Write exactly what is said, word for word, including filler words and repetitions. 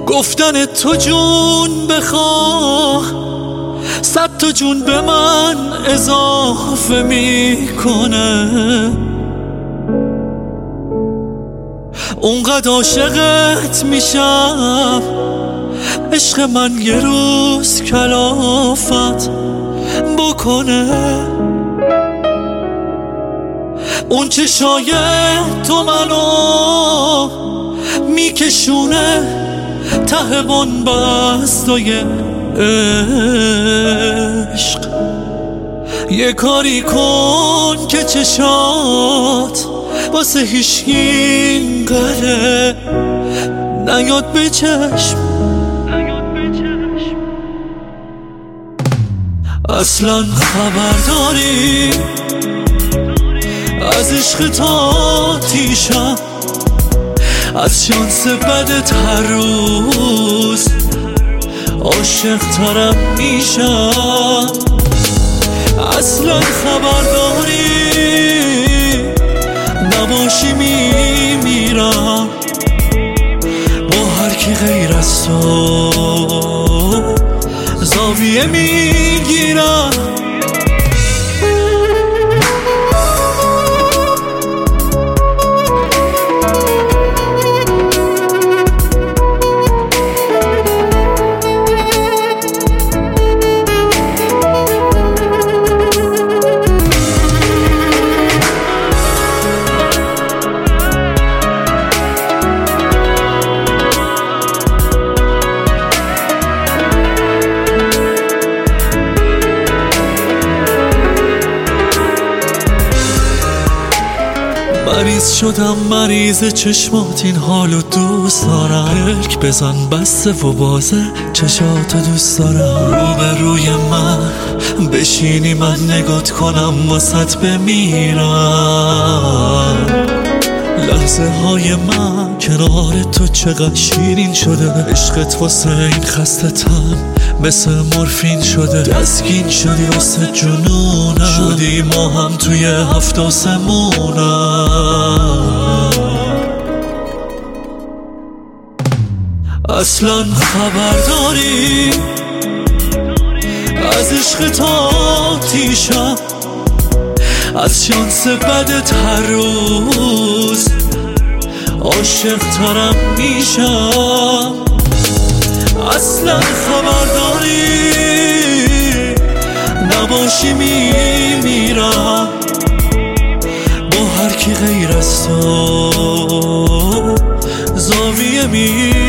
گفتن تو جون بخواه صد تا جون به من اضافه میکنه. اونقدر عاشقت میشم عشق من یه روز کلافت بکنه. اون چشای تو منو میکشونه ته بنبستای عشق. یه کاری کن که چشات واسه هیچکی قره نیاد به چشم. اصلا خبر داری از عشق تا تیشم، از شانس بدت هر روز عاشق ترم میشم. اصلا خبر داری نباشی میمیرم با هر کی غیر از تو زاویه میگیرم. مریض شدم مریض چشمات این حالو دوست دارم. ارک بزن بسته و بازه چشاتو دوست دارم. رو به روی من بشینی من نگات کنم واسط بمیرم. لحظه های من کنار تو چقدر شیرین شده. عشقت واسه این خسته تن مثل مورفین شده. دستگین شدی واسه جنونم، شدی ما هم توی هفت آسمونم. اصلا خبر داری از عشق تا تیشم، از شانس بدت هر روز عاشق ترم میشم. اصلا خبر داری نباشی میمیرم با هر کی غیر از تو زاویه میگیرم.